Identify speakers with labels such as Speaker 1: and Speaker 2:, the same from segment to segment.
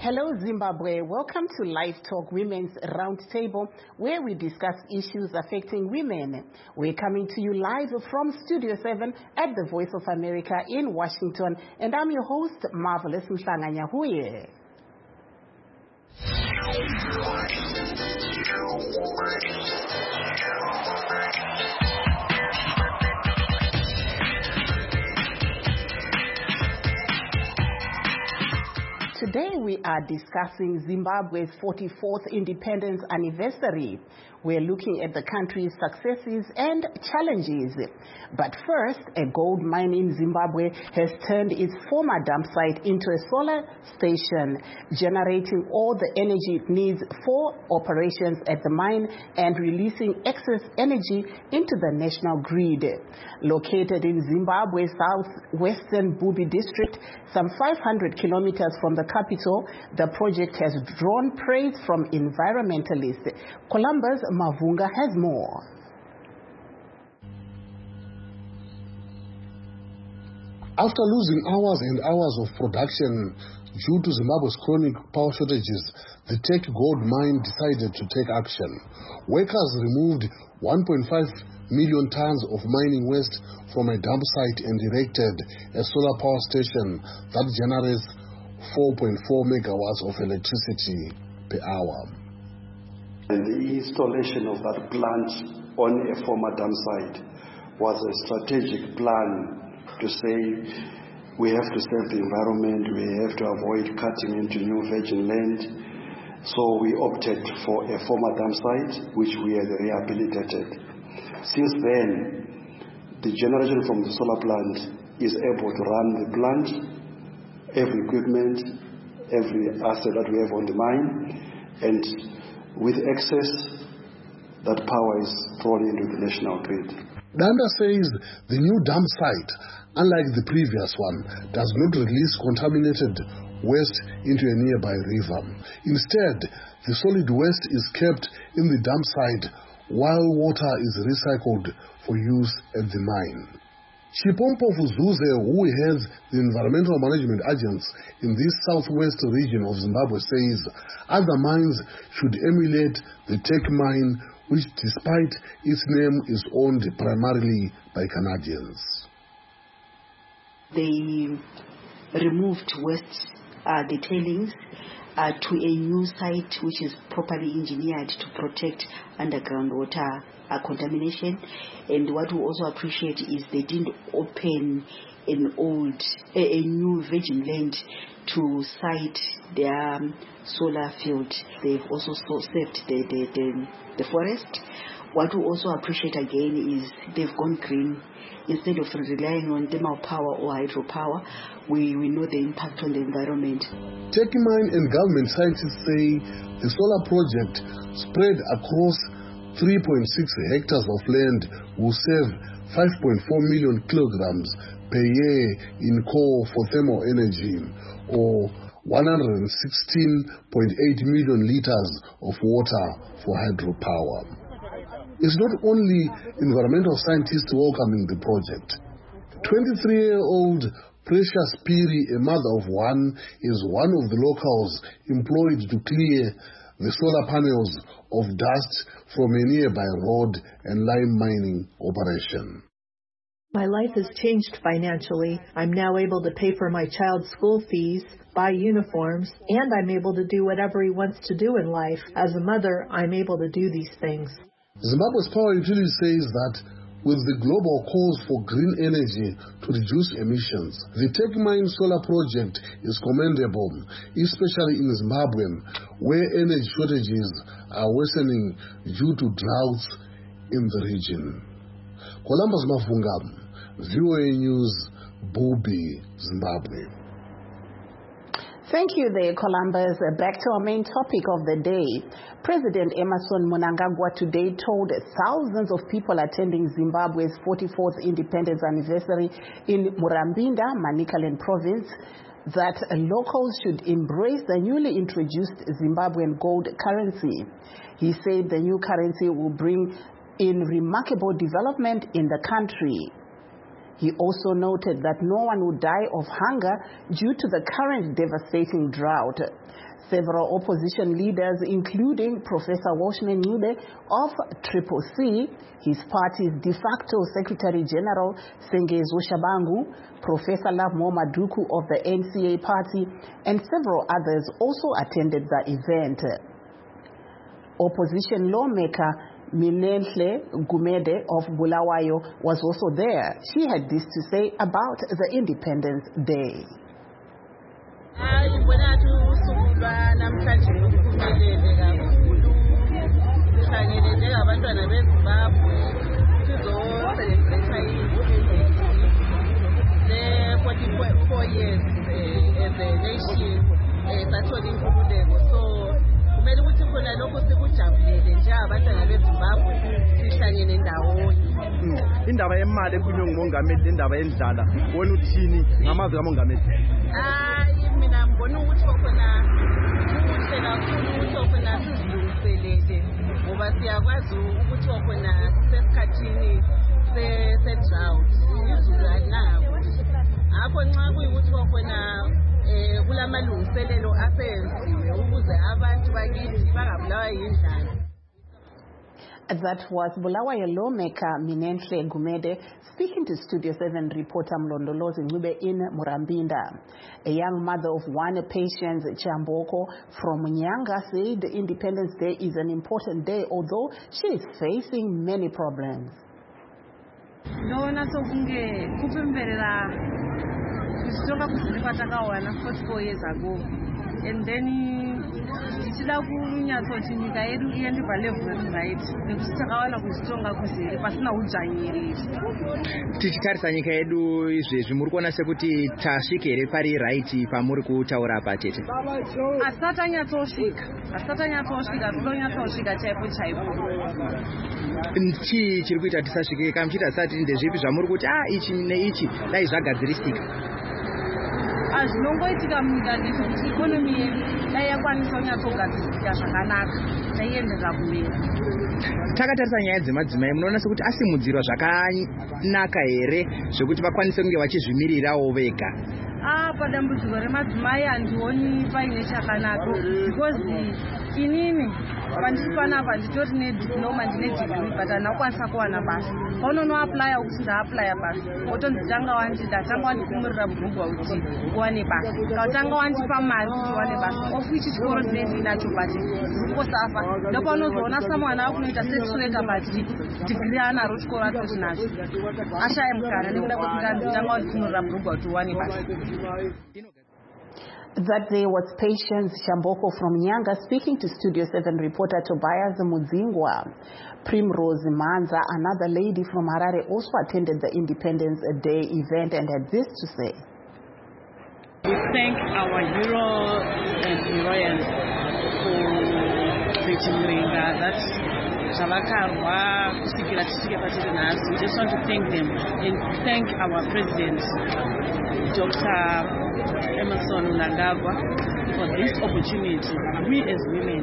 Speaker 1: Hello, Zimbabwe. Welcome to Live Talk Women's Roundtable, where we discuss issues affecting women. We're coming to you live from Studio 7 at the Voice of America in Washington, and I'm your host, Marvelous Mhlanganyahuye. Today we are discussing Zimbabwe's 44th independence anniversary. We're looking at the country's successes and challenges. But first, a gold mine in Zimbabwe has turned its former dump site into a solar station, generating all the energy it needs for operations at the mine and releasing excess energy into the national grid. Located in Zimbabwe's southwestern Bubi district, some 500 kilometers from the capital, the project has drawn praise from environmentalists. Columbus Mavunga has more.
Speaker 2: After losing hours and hours of production due to Zimbabwe's chronic power shortages, the Tech Gold Mine decided to take action. Workers removed 1.5 million tons of mining waste from a dump site and erected a solar power station that generates 4.4 megawatts of electricity per hour.
Speaker 3: And the installation of that plant on a former dump site was a strategic plan to say we have to save the environment, we have to avoid cutting into new virgin land. So we opted for a former dump site, which we had rehabilitated. Since then, the generation from the solar plant is able to run the plant, every equipment, every asset that we have on the mine, and with excess, that power is thrown into the national grid.
Speaker 2: Danda says the new dump site, unlike the previous one, does not release contaminated waste into a nearby river. Instead, the solid waste is kept in the dump site while water is recycled for use at the mine. Chipompo Fuzuze, who heads the environmental management agents in this southwest region of Zimbabwe, says other mines should emulate the Tech mine, which despite its name is owned primarily by Canadians.
Speaker 4: They removed waste, the tailings, to a new site which is properly engineered to protect underground water contamination. And what we also appreciate is they didn't open a new virgin land to site their solar field. They've also saved the forest. What we also appreciate again is they've gone green. Instead of relying on thermal power or hydropower, we know the impact on the environment.
Speaker 2: Tech mine and government scientists say the solar project spread across 3.6 hectares of land will save 5.4 million kilograms per year in coal for thermal energy, or 116.8 million liters of water for hydropower. It's not only environmental scientists welcoming the project. 23-year-old Precious Piri, a mother of one, is one of the locals employed to clear the solar panels of dust from a nearby road and lime mining operation.
Speaker 5: My life has changed financially. I'm now able to pay for my child's school fees, buy uniforms, and I'm able to do whatever he wants to do in life. As a mother, I'm able to do these things.
Speaker 2: Zimbabwe's power utility says that with the global calls for green energy to reduce emissions, the Tech Mine solar project is commendable, especially in Zimbabwe, where energy shortages are worsening due to droughts in the region. Columbus Mavunga, VOA News, Bubi, Zimbabwe.
Speaker 1: Thank you there, Columbus. Back to our main topic of the day. President Emmerson Mnangagwa today told thousands of people attending Zimbabwe's 44th independence anniversary in Murambinda, Manicaland province, that locals should embrace the newly introduced Zimbabwean gold currency. He said the new currency will bring in remarkable development in the country. He also noted that no one would die of hunger due to the current devastating drought. Several opposition leaders, including Professor Washman Ncube of Triple C, his party's de facto Secretary General Sengezo Shabangu, Professor Lovemore Maduku of the NCA party, and several others also attended the event. Opposition lawmaker Minenhle Gumede of Bulawayo was also there. She had this to say about the Independence Day.
Speaker 6: Indaba yemali ekhulunywa ngumongameli indaba yendlala wona uthini ngamazwi kamongameli?
Speaker 7: Mina ngibona ukuthi khona kuhle kakhulu ukuthi khona sizilungiselele ngoba siyakwazi ukuthi khona sesikhathini se-drought izulu alinako. Ngakho nxa kuyikuthi khona kulamalungiselelo asenziwe ukuze abantu bakithi bangabulawa yindlala.
Speaker 1: That was Bulawayo lawmaker Minenhle Gumede speaking to Studio 7 reporter Mlondolozi Ncube in Murambinda. A young mother of one patient, Chamboko from Nyanga, said Independence Day is an important day, although she is facing many problems.
Speaker 8: Ndona sokunge kupemberera kustoka kuzipa takawana 44 years ago, and then tichida kunyatsoti nyika yedu iende palevel right nekuti takawana kuzitonga kuzere pasina udzvanyiriri.
Speaker 9: Tichitarisa nyika yedu izvezvi muri kuona sekuti tasvika here pari right pamuri kutaura apa tete?
Speaker 8: Asatanyatosvika tinonyatsosvika chaipo chaipo.
Speaker 9: Chii chiri kuita tisasvike kamuchita sati ndezvipi zvamuri kuti ichi neichi dai zvagadzirisika?
Speaker 8: Azvinongoitika munyika ndezvekuti ikonomi yedu dai yakwanisa kunyatsogadzirika zvakanaka taienderera kumberi.
Speaker 9: Takatarisa nyaya dzemadzimai munoona sekuti asimudzirwa zvakanaka here zvekuti vakwanise kunge vachizvimirirawo vega?
Speaker 8: Padambudziko remadzimai handioni paine chakanaka because inini pandiri panapa nditori nediploma ndine degree but handakwanisa kuwana basa. Paunonoaplya kuti ndaaplya basa wotonzi tanga wandikumurira bvunzwa kuti uwane basa, kautanga wandipa mari kuti uwane basa of which chikoro ndinacho but ndikosafa. Ndopaunozoona someone akunoita setreka but degree anaro chikoro atozvinacho ashaya mukana nekuda kwekuti tanga wandikumurira bvunzwa kuti uwane basa.
Speaker 1: That day was Patience Chamboko from Nyanga speaking to Studio 7 reporter Tobias Mudzingwa. Primrose Manza, another lady from Harare, also attended the Independence Day event and had this to say.
Speaker 10: We thank our heroes and heroines for featuring that Chavakarwa, Kusikira Tisike. We just want to thank them and thank our president, Dr. Emerson Mnangagwa, for this opportunity. We as women,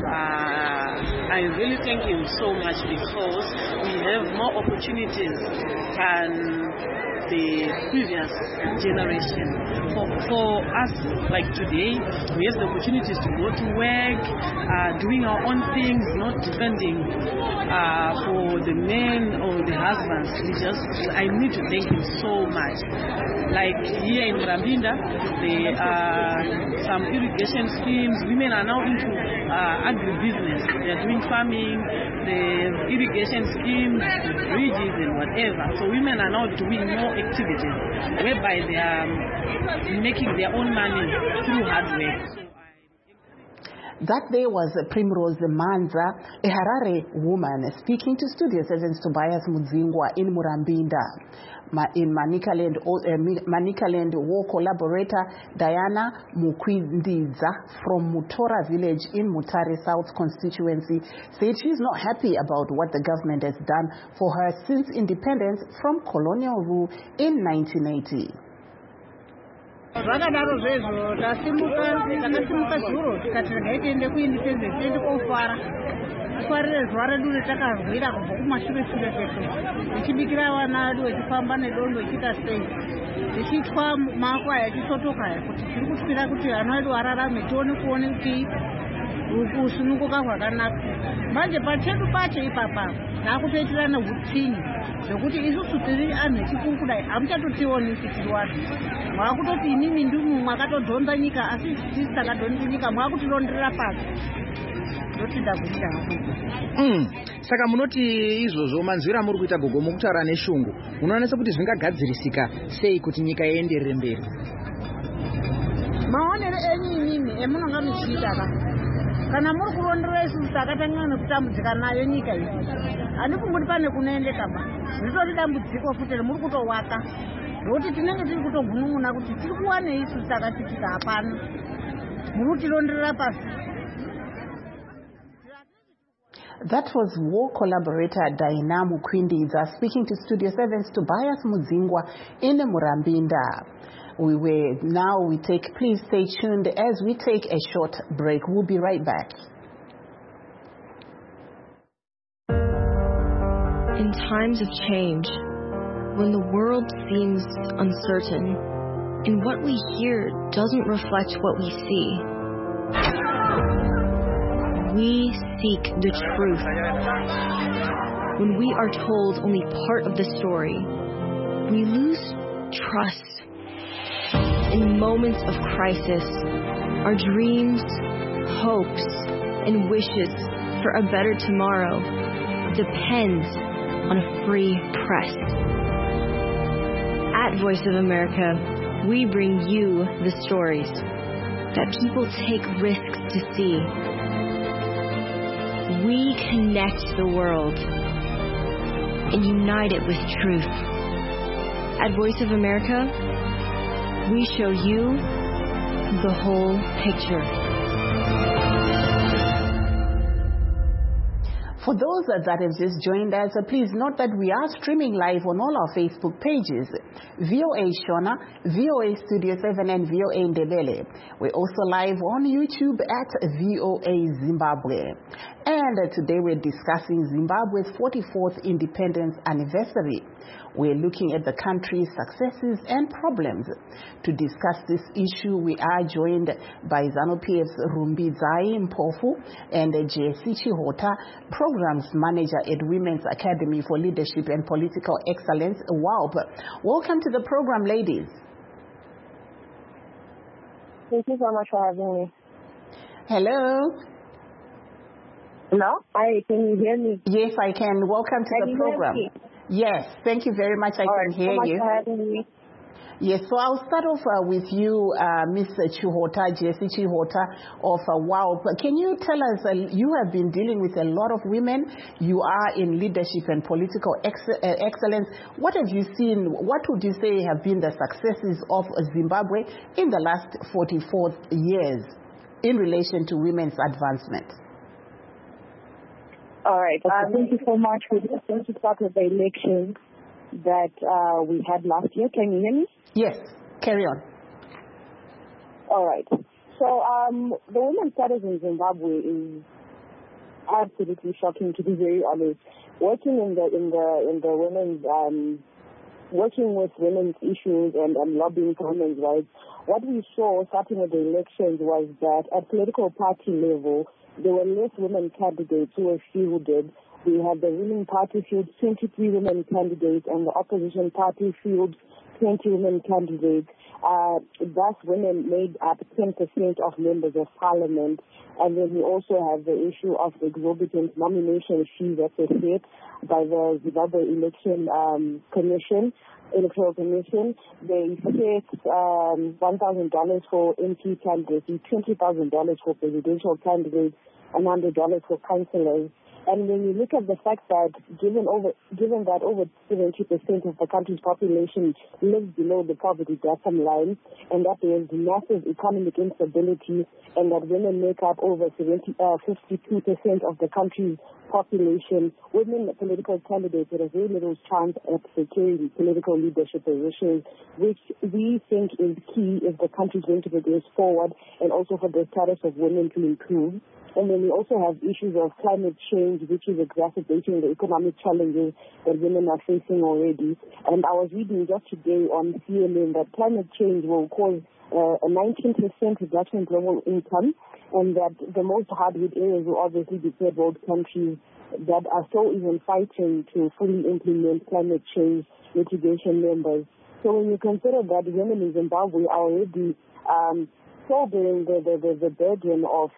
Speaker 10: I really thank him so much because we have more opportunities than the previous generation. For us, like today, we have the opportunities to go to work, doing our own things, not depending for the men or the husbands. I need to thank him so much. Like here in Murambinda, there are some irrigation schemes. Women are now into agribusiness. They are doing farming, the irrigation schemes, bridges and whatever. So women are now doing more activities whereby they are making their own money through hard work.
Speaker 1: That day was Primrose Manza, a Harare woman, speaking to Studio 7's Tobias Mudzingwa in Murambinda. In Manicaland, war collaborator Diana Mukwindiza from Mutora village in Mutare South constituency said she is not happy about what the government has done for her since independence from colonial rule in 1980.
Speaker 8: Zvakadaro zvezvo takasimuka zuro tikati regai tiende kuindependence tiende kofara
Speaker 7: titwarire zuva redu retakarwira kubva kumashure kwedu tichibikira vana vedu vechifamba nedondo ichiita sei tichitwa maako aya tichotoka aya kuti tiri kusvira kuti vana vedu vararame tione kuone kuti kusununguka kwakanaka. Manje pachedu pacho ipapa takutoitirana hutsinyi zvokuti isusu tiri anhu echikukudai hamuchatotionisi tiri vanhu. Mwakutoti inini ndimu mwakatodhonza nyika asi tisi takadhonza nyika mwakutirondera pasi.
Speaker 9: Saka munoti izvozvo manzwira muri kuita gogo mukutaura neshungu unoona sekuti zvingagadzirisika sei kuti nyika ienderere mberi?
Speaker 7: Maonere enyu inini emunonga muchiita kana muri kurondera isusu takatanga nekutambudzika nayo nyika iyi handikumburi pane kunoendeka ba zvitori dambudziko futi remuri kutowaka ndokuti tinenge tiri kutogunun'una kuti tiri kuwanei isusu takatikika hapana muri kutironderera pasi.
Speaker 1: That was war collaborator Diana Mukwindiza speaking to Studio 7's Tobias Mudzingwa in Murambinda. Please stay tuned as we take a short break. We'll be right back.
Speaker 11: In times of change, when the world seems uncertain and what we hear doesn't reflect what we see, we seek the truth. When we are told only part of the story, we lose trust. In moments of crisis, our dreams, hopes, and wishes for a better tomorrow depend on a free press. At Voice of America, we bring you the stories that people take risks to see. We connect the world and unite it with truth. At Voice of America, we show you the whole picture.
Speaker 1: For those that have just joined us, please note that we are streaming live on all our Facebook pages, VOA Shona, VOA Studio 7 and VOA Ndebele. We're also live on YouTube at VOA Zimbabwe. And today we're discussing Zimbabwe's 44th independence anniversary. We're looking at the country's successes and problems. To discuss this issue, we are joined by ZANU-PF's Rumbidzai Mpofu and J.C. Chihota, Programs Manager at Women's Academy for Leadership and Political Excellence, WALP. Welcome to the program, ladies.
Speaker 12: Thank you so much for having me.
Speaker 1: Hello.
Speaker 12: Hello? Hi, can you hear me?
Speaker 1: Yes, I can. Welcome to the program. Yes, thank you very much. I can hear you.
Speaker 12: For having me.
Speaker 1: Yes, so I'll start off with you, Ms. Chihota, J.C. Chihota of WALP. Can you tell us, you have been dealing with a lot of women. You are in leadership and political excellence. What have you seen? What would you say have been the successes of Zimbabwe in the last 44 years in relation to women's advancement?
Speaker 12: All right. Thank you so much. We're just going to start with the election that we had last year. Can you hear me?
Speaker 1: Yes. Carry on.
Speaker 12: All right. So the women's status in Zimbabwe is absolutely shocking, to be very honest. Working in the women's working with women's issues and lobbying for women's rights, what we saw starting with the elections was that at political party level, there were less women candidates who were fielded. We had the ruling party field 23 women candidates and the opposition party field 20 women candidates. Thus, women made up 10% of members of parliament. And then we also have the issue of the exorbitant nomination fees that were set by the Zimbabwe Electoral Commission. They set $1,000 for MP candidates, $20,000 for presidential candidates, and $100 for councillors. And when you look at the fact that given that over 70% of the country's population lives below the poverty bottom line, and that there is massive economic instability, and that women make up over 52% of the country's population, women political candidates have very little chance at securing political leadership positions, which we think is key if the country is going to progress forward, and also for the status of women to improve. And then we also have issues of climate change, which is exacerbating the economic challenges that women are facing already. And I was reading just today on CNN that climate change will cause a 19% reduction in global income, and that the most hard-hit areas will obviously be third world countries that are still even fighting to fully implement climate change mitigation measures. So when you consider that women in Zimbabwe are already still bearing the burden of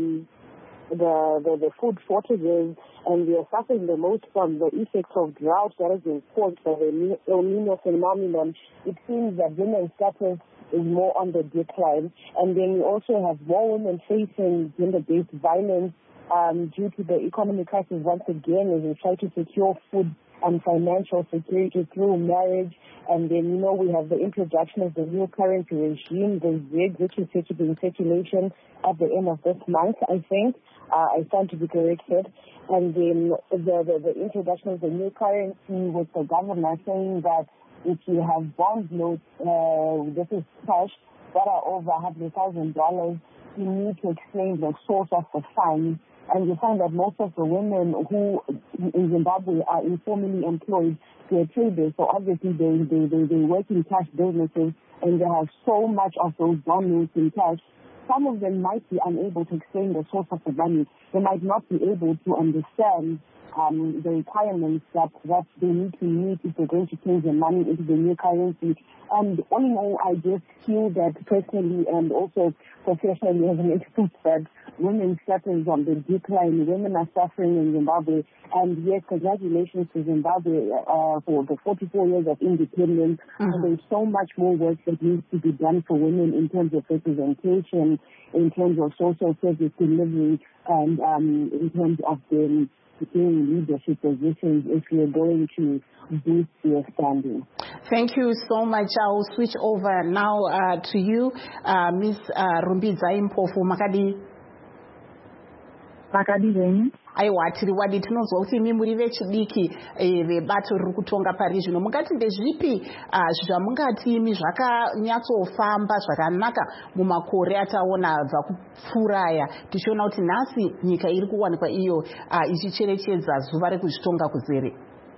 Speaker 12: the food shortages, and we are suffering the most from the effects of drought that has been caused by the El Nino phenomenon, it seems that women's status is more on the decline. And then we also have more women facing gender-based violence due to the economic crisis once again, as we try to secure food and financial security through marriage. And then, we have the introduction of the new currency regime, the ZiG, which is set to be in circulation at the end of this month, I think. I stand to be corrected. And then the introduction of the new currency with the governor saying that if you have bond notes, this is cash, that are over $100,000, you need to explain the source of the funds. And you find that most of the women who in Zimbabwe are informally employed, they're traders, so obviously they work in cash businesses, and they have so much of those bond notes in cash. Some of them might be unable to explain the source of the money. They might not be able to understand the requirements that they need to meet if they're going to change the money into the new currency. And all in all, I just feel that personally and also professionally as an expert that women's status on the decline. Women are suffering in Zimbabwe. And yes, congratulations to Zimbabwe for the 44 years of independence. Mm-hmm. There's so much more work that needs to be done for women in terms of representation, in terms of social service delivery, and in terms of them securing leadership positions if we are going to boost their standing.
Speaker 1: Thank you so much. I'll switch over now to you, Ms. Rumbidzai Mpofu.
Speaker 13: Makadi venyu.
Speaker 1: Aiwa tiri wadi tinonzwa kuti imi muri vechidiki vebato riri kutonga pari zvino. Mungati ndezvipi zvamungati imi zvakanyatsofamba zvakanaka mumakore ataona abva kupfuuraya tichiona kuti nhasi nyika iri kuwanikwa iyo ichicherechedza zuva rekuzvitonga kuzere?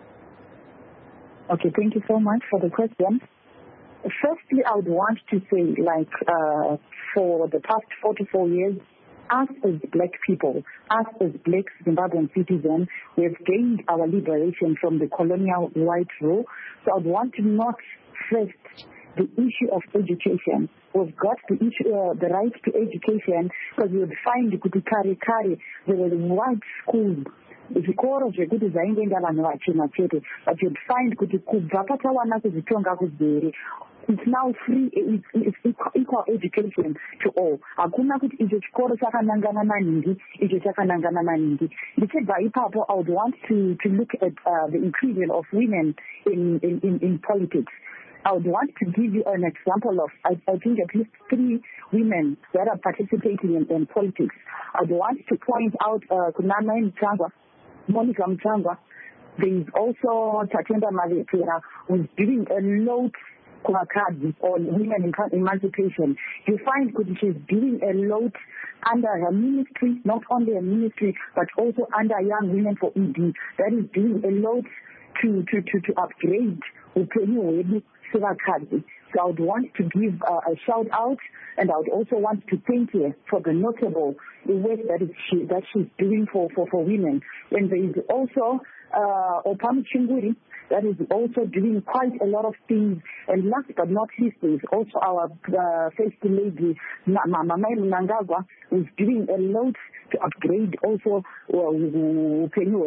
Speaker 13: Okay, thank you so much for the question. Firstly, I would want to say, for the past 44 years, us as black people, us as black Zimbabwean citizens, we have gained our liberation from the colonial white rule. So I would want to note first the issue of education. We've got the right to education, because you would find Kari, there were white schools. Zvikoro zvekuti zvaingoenda vanhu vachena chete, but you'd find kuti kubva patawana kuzvitonga kuzere, it's now free, it's equal education to all. Hakuna kuti icho chikoro chakanangana maningi, icho chakanangana maningi. Ndichibva ipapo, I would want to look at the inclusion of women in politics. I would want to give you an example of, I think, at least 3 women that are participating in politics. I would want to point out Kunana Mchangwa, Monica Mchangwa. There is also Tatenda Malepera, who is doing a lot on women emancipation. You find that she's doing a lot under her ministry, not only a ministry, but also under Young Women for ED. That is doing a lot to upgrade so I would want to give a shout out, and I would also want to thank her for the notable work that she's doing for women. And there is also Opami Chinguri, that is also doing quite a lot of things. And last but not least, there is also our first lady, Mama Mnangagwa, who is doing a lot to upgrade also doing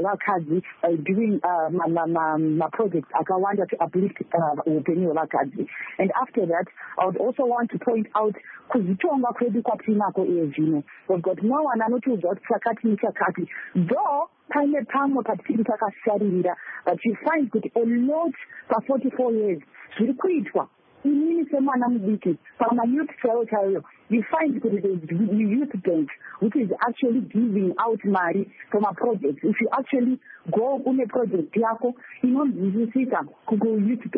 Speaker 13: my projects akawanda to uplift upenyu hwevakadzi. And after that, I would also want to point out kuzitonga kwedu kwatinako iye zvino. We've got no one anotiudza kuti chakati nechakati. Though paine pamwe patiri takasarira, but you find kuti a lot for 44 years zviri kuitwa. Inini semwana mudiki pama-youth cell chaiyo, you find that there is a youth bank which is actually giving out money from a project. If you actually go on a project yako, inonzwisisa kugo youth bank,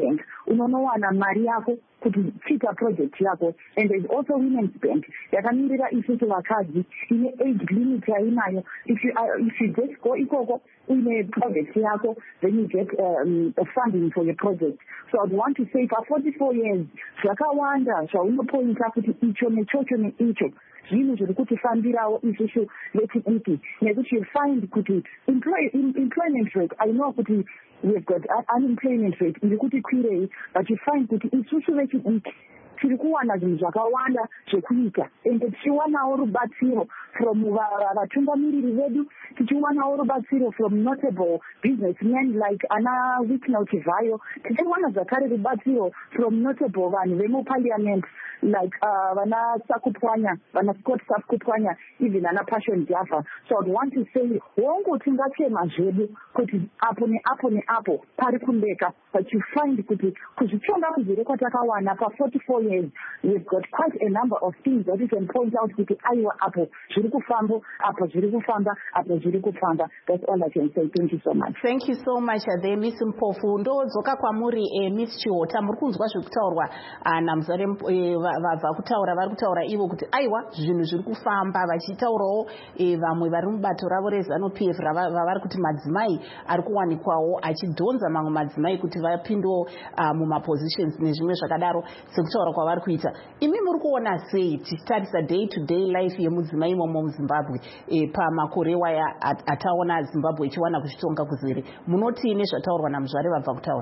Speaker 13: unonowana mari yako kuti chita project yako. And there's also Women's Bank yakamirira isusu vakadzi ine age limit yainayo. If you just go ikoko in a project yako, then you get funding for your project. So I'd want to say for 44 years zvakawanda zvaunopointa kuti icho nechocho neicho zvinhu zviri kutifambirawo isusu vechidiki, nekuti you find kuti employment rate, I know kuti we've got unemployment rate iri kuti kwirei, but you find kuti isusu vechidiki tiri kuwana zvinhu zvakawanda zvekuita, ende tichiwanawo rubatsiro from vatungamiriri vedu, tichiwanawo rubatsiro from notable businessmen like ana Wicknell Chivayo, tichiwana zvakare rubatsiro from notable vanhu vemuparliament like vana Sakupwanya, vana Scott Sakupwanya, even ana Passion Jaffa. So I'd want to say wongoti ngachema zvedu kuti apo neapo neapo pari kumbeka, but you find kuti kuzvichonga kuzvirekwa takawana pa 44 years we've got quite a number of things that you can point out kuti aiwa apo zviri kufamba, apo zviri kufamba, apo zviri kufamba. That's all I can say. Thank you so much.
Speaker 1: Thank you so much there Miss Mpofu. Ndodzoka kwamuri Miss Chihota, muri kunzwa zvekutaurwa namuzare vabva kutaura, vari kutaura ivo kuti aiwa zvinhu zviri kufamba, vachitaurawo vamwe vari mubato ravo reZanu PF vavari kuti madzimai ari kuwanikwawo achidhonza mamwe madzimai kuti vapindewo mumapositions nezvimwe zvakadaro sekutaura kwavari kuita. Imi muri kuona sei tichitarisa day to day life yemudzimai imomo muZimbabwe pamakore waya ataona Zimbabwe ichiwana kuchitonga kuzere? Munoti nezvataurwa namuzvare vabva kutaura?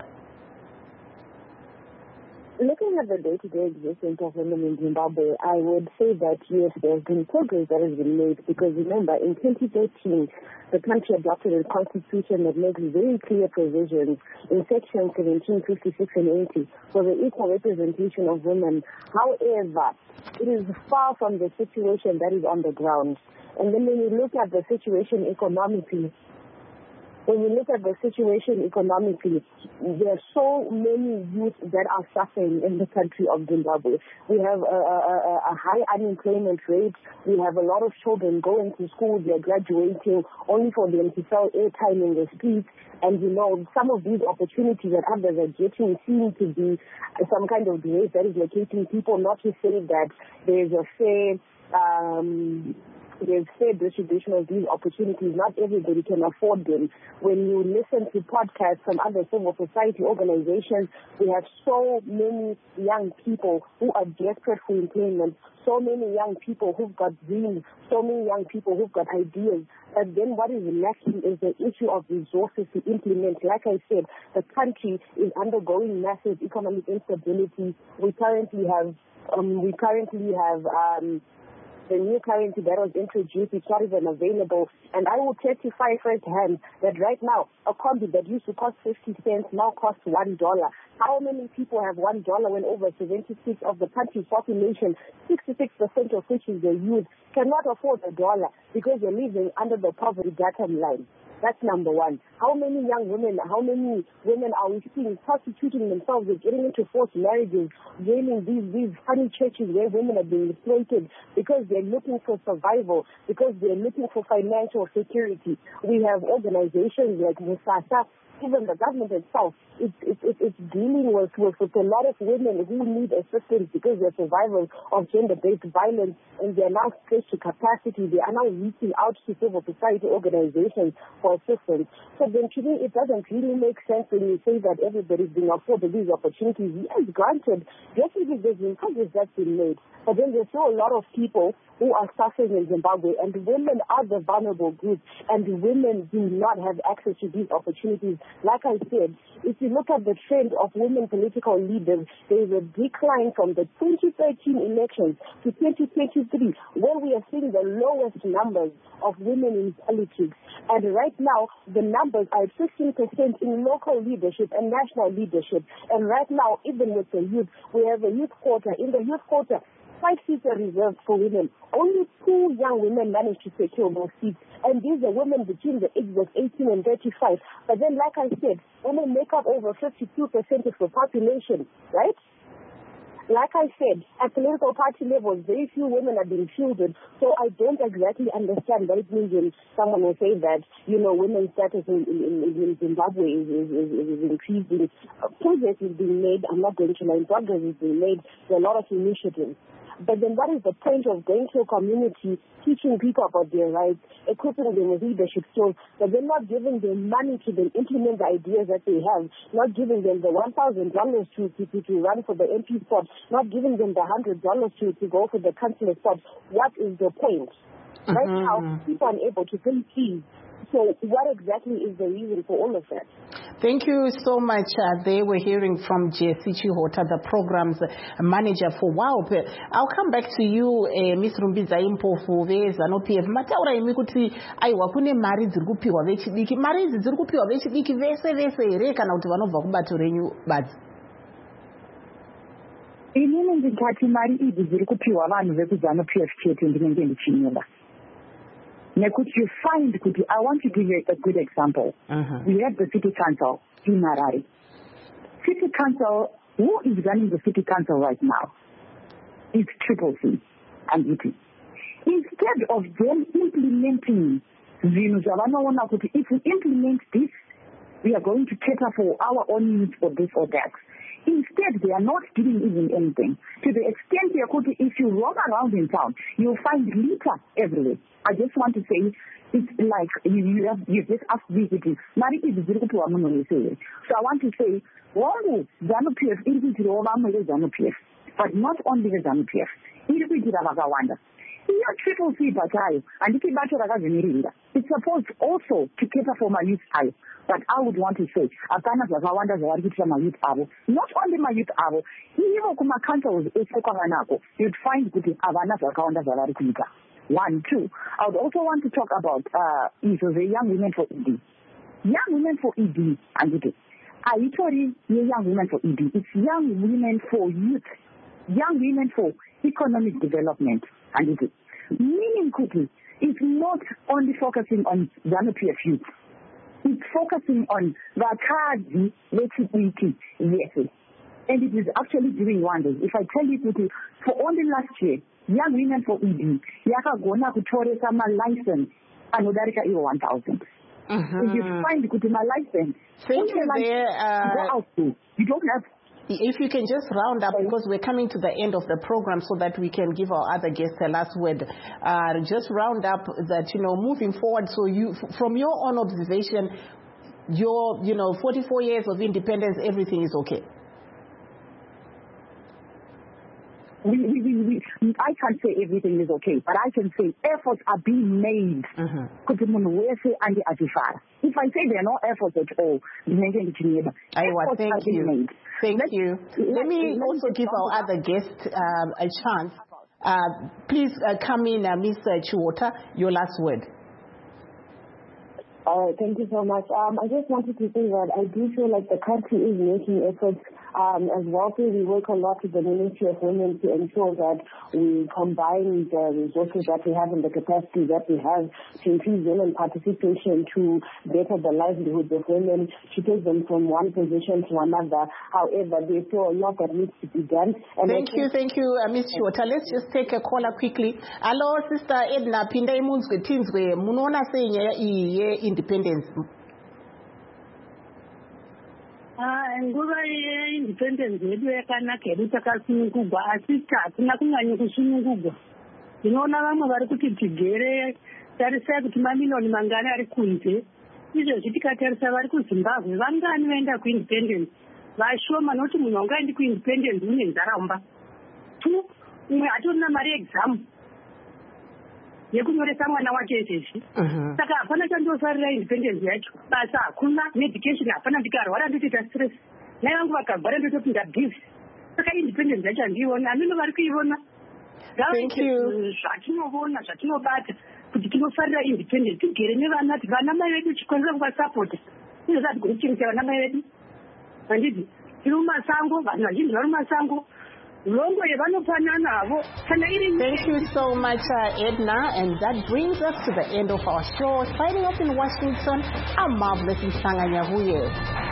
Speaker 12: Looking at the day-to-day existence of women in Zimbabwe, I would say that yes, there's been progress that has been made, because remember, in 2013, the country adopted a constitution that makes very clear provisions in sections 17, 56, and 80 for the equal representation of women. However, it is far from the situation that is on the ground. And then when you look at the situation economically, there are so many youth that are suffering in the country of Zimbabwe. We have a high unemployment rate. We have a lot of children going to school. They're graduating only for them to sell airtime in the streets. And, you know, some of these opportunities that others are getting seem to be some kind of grace that is locating people, not to say that there's a fair distribution of these opportunities. Not everybody can afford them. When you listen to podcasts from other civil society organizations, we have so many young people who are desperate for employment, so many young people who've got dreams, so many young people who've got ideas. But then what is lacking is the issue of resources to implement. Like I said, the country is undergoing massive economic instability. We currently have the new currency that was introduced is not even available. And I will testify firsthand that right now, a combi that used to cost 50 cents now costs $1. How many people have $1 when over 76 of the country's population, 66% of which is the youth, cannot afford $1 because they're living under the poverty bottom line? That's number one. How many women are we seeing prostituting themselves, they're getting into forced marriages, joining these funny churches where women are being exploited because they're looking for survival, because they're looking for financial security. We have organizations like Musasa, even the government itself, it's dealing with a lot of women who need assistance because they're survivors of gender-based violence, and they're now stretched to capacity. They are now reaching out to civil society organizations for assistance. So then to me, it doesn't really make sense when you say that everybody's being afforded these opportunities. Yes, granted, definitely there's been progress that's been made, but then there's still a lot of people who are suffering in Zimbabwe, and women are the vulnerable group, and women do not have access to these opportunities. Like I said, if you look at the trend of women political leaders, there is a decline from the 2013 elections to 2023, where we are seeing the lowest numbers of women in politics. And right now, the numbers are 15% in local leadership and national leadership. And right now, even with the youth, we have a youth quota. In the youth quota, 5 seats are reserved for women. Only 2 young women managed to secure those seats. And these are women between the ages of 18 and 35. But then, like I said, women make up over 52% of the population, right? Like I said, at political party level, very few women are being fielded, so I don't exactly understand what it means when someone will say that, women's status in Zimbabwe is increasing. Progress is being made. I'm not going to lie. Progress is being made. There are a lot of initiatives. But then what is the point of going to a community, teaching people about their rights, equipping them with leadership skills, but then not giving them money to then implement the ideas that they have, not giving them the $1,000 to run for the MP spot, not giving them the $100 to go for the councillor spot? What is the point? Right now, people are unable to pay fees. So what exactly is the reason for all of that?
Speaker 1: Thank you so much. They were hearing from Jessie Chihota, the program's manager for WAUP. I'll come back to you, Ms. Rumbiza Impofu, ZANU-PF. Mataura imi kuti aiwa kune mari dziri kupiwa vechidiki. Mari idzi dziri kupiwa vechidiki vese here kana kuti vanobva kubato renyu badzi?
Speaker 13: Inini ndikati mari idzi dziri kupiwa vanhu vekuzanu-PF chete ndinenge ndichinyora. Nekuti you find kuti, I want to give you a good example. We have the city council in Harare. City council, who is running the city council right now? It's CCC and UP. Instead of them implementing if we implement this, we are going to cater for our own needs for this or that. Instead, they are not doing even anything. To the extent if you roam around in town, you'll find litter everywhere. I just want to say, it's like you just asked me, so I want to say, ZANU-PF, but not only the ZANU-PF. It's supposed also to cater for my youth. But I would want to say, not only my youth, even kuma councils, you'd find good. 1, 2. I would also want to talk about the young women for ED. Young women for ED, and young women for ED. It's young women for youth, young women for economic development, and meaning quickly, it's not only focusing on ZANU-PF youth. It's focusing on Vakadi, yes, and it is actually doing wonders. If I tell you quickly, for only last year, young women for ED, yakagona kutore sama license anodarika iyo 1,000. If you find kuti my license,
Speaker 1: thank you there.
Speaker 13: Go out to, you don't have.
Speaker 1: If you can just round up, because we're coming to the end of the program, so that we can give our other guests a last word. Just round up that, moving forward. So you, from your own observation, your 44 years of independence, everything is okay.
Speaker 13: I can't say everything is okay, but I can say efforts are being made. If I say there are no efforts at all,
Speaker 1: thank you. Thank you. Let me also give our other guests a chance. Please come in, Ms. Chihota, your last word.
Speaker 12: Thank you so much. I just wanted to say that I do feel like the country is making efforts. As well, we work a lot with the Ministry of Women to ensure that we combine the resources that we have and the capacity that we have to increase women participation, to better the livelihoods of women, to take them from one position to another. However, there's still a lot that needs to be done. And
Speaker 1: thank you, Ms. Chihota. Let's just take a caller quickly. Hello, Sister Edna Pindai Munzwe Tinzwe. Munona saying independence.
Speaker 14: Nguva yeindependence yedu yakanaka yedu takasunungugwa, asi hatina kunyanya kusunungugwa. Tinoona vamwe vari kuti tigere tarisai kuti mamilioni mangani ari kunze. Izvozvi tikatarisa vari kuZimbabwe vangani vaenda kuindependence. Vashoma noti munhu wangaendi kuindependence une nzaramba. 2, umwe hatorina mari exam yekunyoresa mwana wacho izvezvi. Saka hapana chandosarira independence yacho. Basa hakuna, medication hapana, ndikarwara ndotoita stress. Nai vangu vakabvara ndotopinda busy. Saka independence yacho handiiona, hamino vari kuiona. Zvatinoona, zvatinobata kuti tinofarira independence, tigere nevana, vana mai vedu chikwanisa kuvasapota. Izvo zvatigone kuchengeta vana mai vedu. Handiti, tiri mumasango, vanhu vazhinji vari mumasango.
Speaker 1: Thank you so much, Edna. And that brings us to the end of our show. Signing off in Washington, I'm Marvelous Nsanganya Huye.